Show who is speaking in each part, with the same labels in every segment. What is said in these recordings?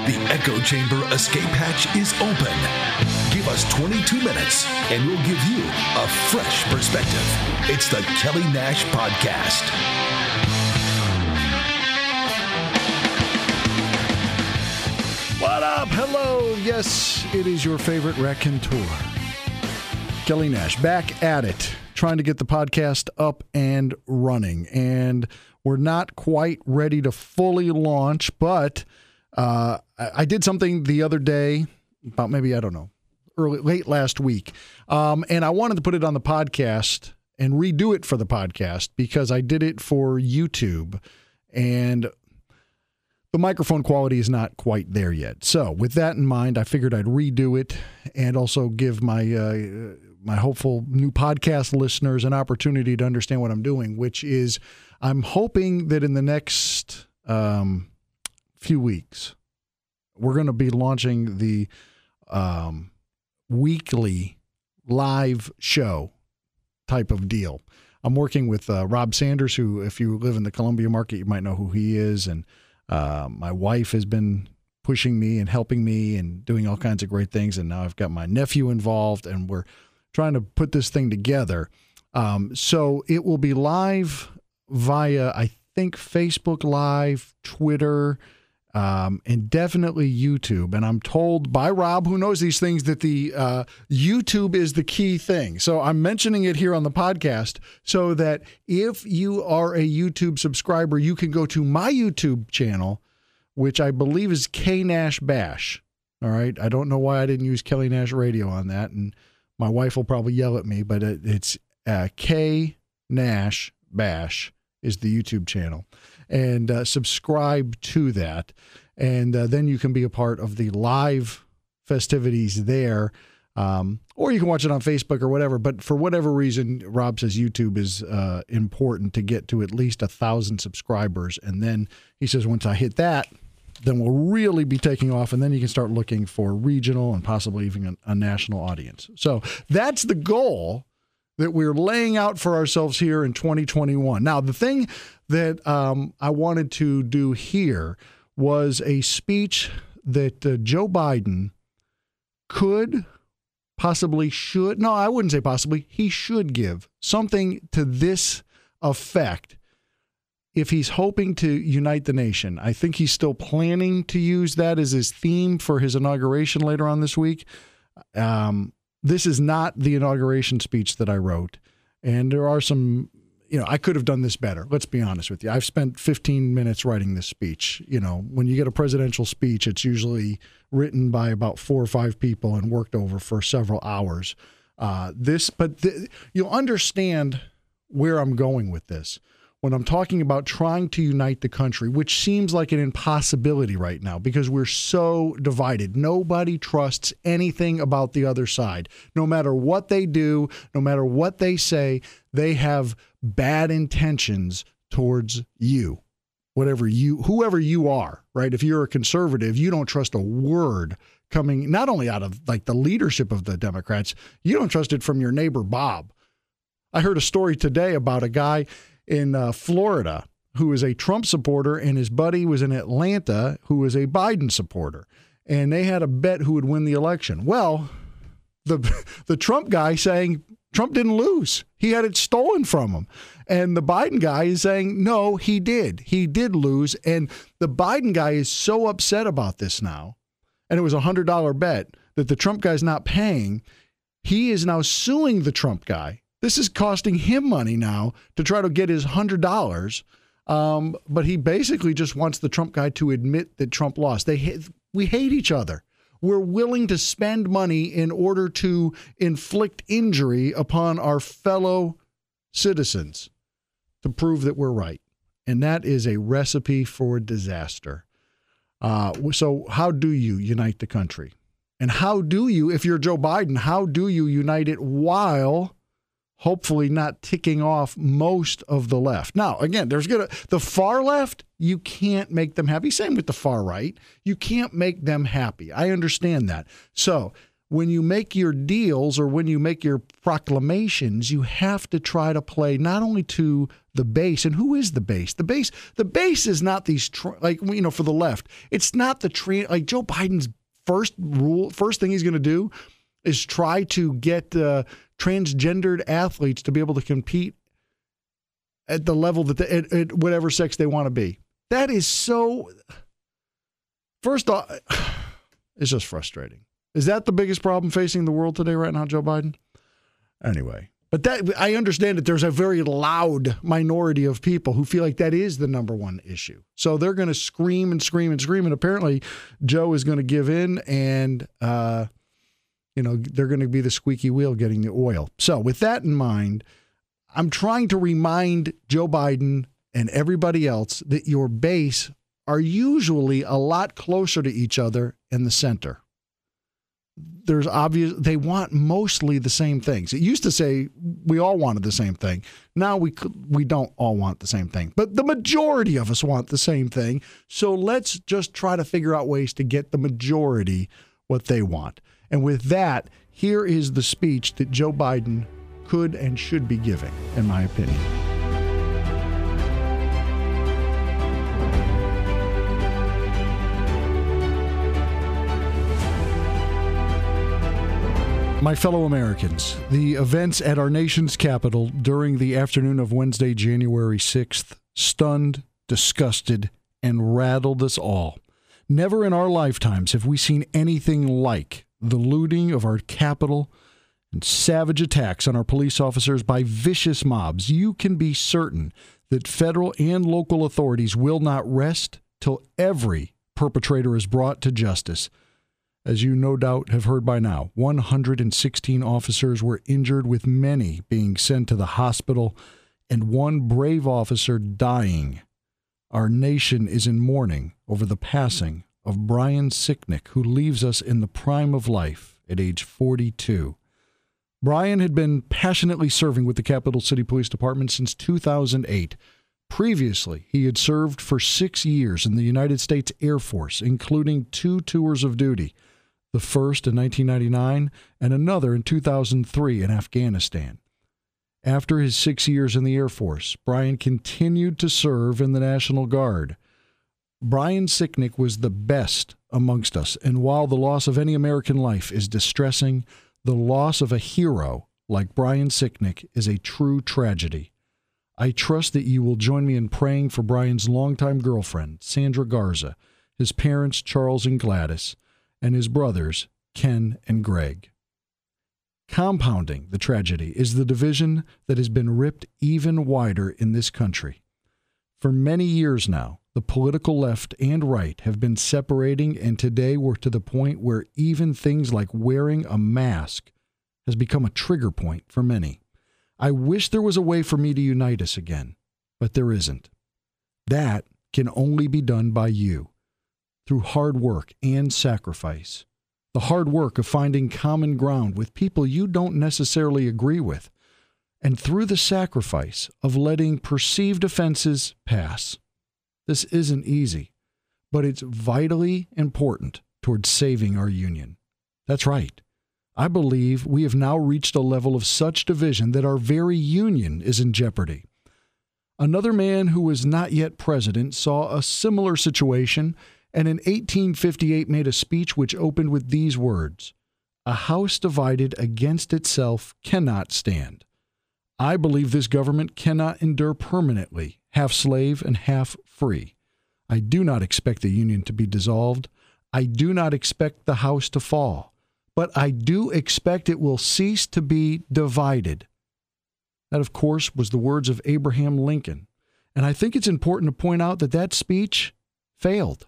Speaker 1: The echo chamber escape hatch is open. Give us 22 minutes and we'll give you a fresh perspective. It's the Kelly Nash Podcast.
Speaker 2: What up? Hello. Yes, it is your favorite raconteur, Kelly Nash, back at it, trying to get the podcast up and running. And we're not quite ready to fully launch, but I did something the other day, about maybe, I don't know, late last week. And I wanted to put it on the podcast and redo it for the podcast because I did it for YouTube. And the microphone quality is not quite there yet. So with that in mind, I figured I'd redo it and also give my my hopeful new podcast listeners an opportunity to understand what I'm doing, which is I'm hoping that in the next few weeks, we're going to be launching the weekly live show type of deal. I'm working with Rob Sanders, who, if you live in the Columbia market, you might know who he is. And my wife has been pushing me and helping me and doing all kinds of great things. And now I've got my nephew involved, and we're trying to put this thing together. So it will be live via, I think, Facebook Live, Twitter, and definitely YouTube. And I'm told by Rob, who knows these things, that the YouTube is the key thing. So I'm mentioning it here on the podcast so that if you are a YouTube subscriber, you can go to my YouTube channel, which I believe is K Nash Bash. All right. I don't know why I didn't use Kelly Nash Radio on that. And my wife will probably yell at me, but it's K Nash Bash is the YouTube channel. And subscribe to that. And then you can be a part of the live festivities there. Or you can watch it on Facebook or whatever. But for whatever reason, Rob says YouTube is important to get to at least 1,000 subscribers. And then he says once I hit that, then we'll really be taking off. And then you can start looking for regional and possibly even a national audience. So that's the goal that we're laying out for ourselves here in 2021. Now, the thing that I wanted to do here was a speech that Joe Biden could, possibly should, no, I wouldn't say possibly, he should give something to this effect if he's hoping to unite the nation. I think he's still planning to use that as his theme for his inauguration later on this week. This is not the inauguration speech that I wrote. And there are some, I could have done this better. Let's be honest with you. I've spent 15 minutes writing this speech. When you get a presidential speech, it's usually written by about 4 or 5 people and worked over for several hours. You'll understand where I'm going with this. When I'm talking about trying to unite the country, which seems like an impossibility right now because we're so divided. Nobody trusts anything about the other side. No matter what they do, no matter what they say, they have bad intentions towards you. Whoever you are, right? If you're a conservative, you don't trust a word coming not only out of like the leadership of the Democrats, you don't trust it from your neighbor, Bob. I heard a story today about a guy in Florida who is a Trump supporter, and his buddy was in Atlanta who was a Biden supporter. And they had a bet who would win the election. Well, the Trump guy saying Trump didn't lose. He had it stolen from him. And the Biden guy is saying, no, he did. He did lose. And the Biden guy is so upset about this now, and it was a $100 bet that the Trump guy's not paying. He is now suing the Trump guy. This is costing him money now to try to get his $100. But he basically just wants the Trump guy to admit that Trump lost. We hate each other. We're willing to spend money in order to inflict injury upon our fellow citizens to prove that we're right. And that is a recipe for disaster. So how do you unite the country? And how do you, if you're Joe Biden, how do you unite it while hopefully not ticking off most of the left? Now, again, the far left, you can't make them happy. Same with the far right. You can't make them happy. I understand that. So when you make your deals or when you make your proclamations, you have to try to play not only to the base. And who is the base? The base is not these, for the left, it's not like Joe Biden's first thing he's going to do is try to get transgendered athletes to be able to compete at the level that at whatever sex they want to be. That is so, first off, it's just frustrating. Is that the biggest problem facing the world today right now, Joe Biden? Anyway, but I understand that there's a very loud minority of people who feel like that is the number one issue. So they're going to scream and scream and scream. And apparently Joe is going to give in and, they're going to be the squeaky wheel getting the oil. So with that in mind, I'm trying to remind Joe Biden and everybody else that your base are usually a lot closer to each other in the center. They want mostly the same things. It used to say we all wanted the same thing. Now we don't all want the same thing, but the majority of us want the same thing. So let's just try to figure out ways to get the majority what they want. And with that, here is the speech that Joe Biden could and should be giving, in my opinion. My fellow Americans, the events at our nation's capital during the afternoon of Wednesday, January 6th, stunned, disgusted, and rattled us all. Never in our lifetimes have we seen anything like the looting of our capital and savage attacks on our police officers by vicious mobs. You can be certain that federal and local authorities will not rest till every perpetrator is brought to justice. As you no doubt have heard by now, 116 officers were injured, with many being sent to the hospital and one brave officer dying. Our nation is in mourning over the passing of Brian Sicknick, who leaves us in the prime of life at age 42. Brian had been passionately serving with the Capital City Police Department since 2008. Previously, he had served for 6 years in the United States Air Force, including 2 tours of duty, the first in 1999 and another in 2003 in Afghanistan. After his 6 years in the Air Force, Brian continued to serve in the National Guard. Brian Sicknick was the best amongst us, and while the loss of any American life is distressing, the loss of a hero like Brian Sicknick is a true tragedy. I trust that you will join me in praying for Brian's longtime girlfriend, Sandra Garza, his parents, Charles and Gladys, and his brothers, Ken and Greg. Compounding the tragedy is the division that has been ripped even wider in this country. For many years now, the political left and right have been separating, and today we're to the point where even things like wearing a mask has become a trigger point for many. I wish there was a way for me to unite us again, but there isn't. That can only be done by you, through hard work and sacrifice. The hard work of finding common ground with people you don't necessarily agree with, and through the sacrifice of letting perceived offenses pass. This isn't easy, but it's vitally important towards saving our union. That's right. I believe we have now reached a level of such division that our very union is in jeopardy. Another man who was not yet president saw a similar situation, and in 1858 made a speech which opened with these words: "A house divided against itself cannot stand." I believe this government cannot endure permanently, half slave and half free. I do not expect the union to be dissolved. I do not expect the house to fall, but I do expect it will cease to be divided. That, of course, was the words of Abraham Lincoln. And I think it's important to point out that that speech failed.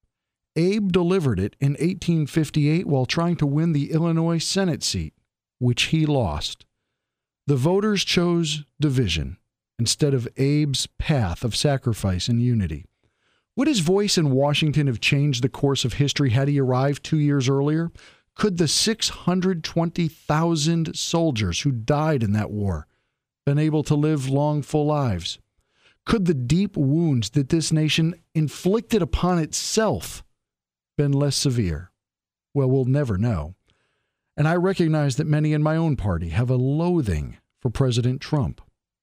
Speaker 2: Abe delivered it in 1858 while trying to win the Illinois Senate seat, which he lost. The voters chose division instead of Abe's path of sacrifice and unity. Would his voice in Washington have changed the course of history had he arrived 2 years earlier? Could the 620,000 soldiers who died in that war been able to live long, full lives? Could the deep wounds that this nation inflicted upon itself been less severe? Well, we'll never know. And I recognize that many in my own party have a loathing for President Trump.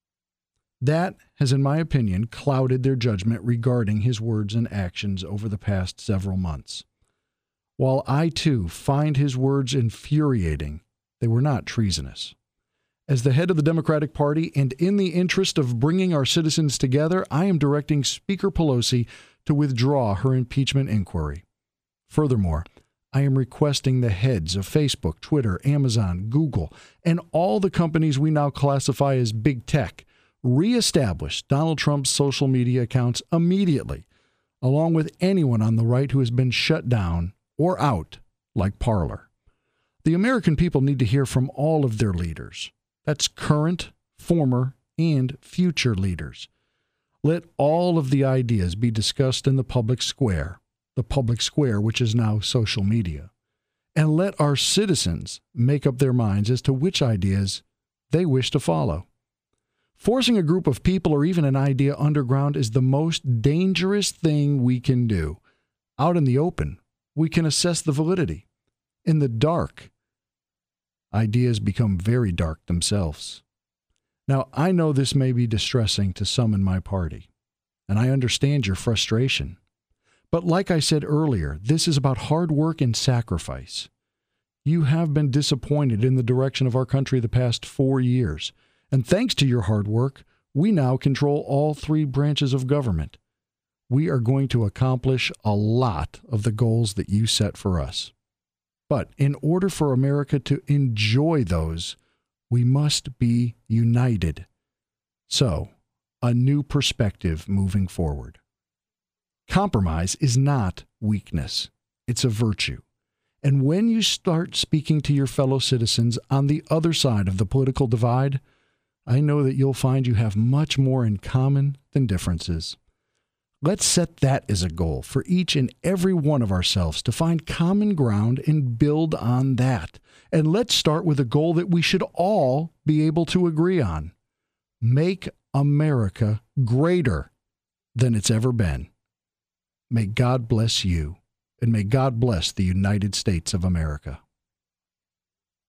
Speaker 2: That has, in my opinion, clouded their judgment regarding his words and actions over the past several months. While I, too, find his words infuriating, they were not treasonous. As the head of the Democratic Party and in the interest of bringing our citizens together, I am directing Speaker Pelosi to withdraw her impeachment inquiry. Furthermore, I am requesting the heads of Facebook, Twitter, Amazon, Google, and all the companies we now classify as big tech reestablish Donald Trump's social media accounts immediately, along with anyone on the right who has been shut down or out, like Parler. The American people need to hear from all of their leaders. That's current, former, and future leaders. Let all of the ideas be discussed in the public square which is now social media, and let our citizens make up their minds as to which ideas they wish to follow. Forcing a group of people or even an idea underground is the most dangerous thing we can do. Out in the open, we can assess the validity. In the dark, ideas become very dark themselves. Now, I know this may be distressing to some in my party, and I understand your frustration. But like I said earlier, this is about hard work and sacrifice. You have been disappointed in the direction of our country the past 4 years. And thanks to your hard work, we now control all 3 branches of government. We are going to accomplish a lot of the goals that you set for us. But in order for America to enjoy those, we must be united. So, a new perspective moving forward. Compromise is not weakness. It's a virtue. And when you start speaking to your fellow citizens on the other side of the political divide, I know that you'll find you have much more in common than differences. Let's set that as a goal for each and every one of ourselves to find common ground and build on that. And let's start with a goal that we should all be able to agree on. Make America greater than it's ever been. May God bless you, and may God bless the United States of America.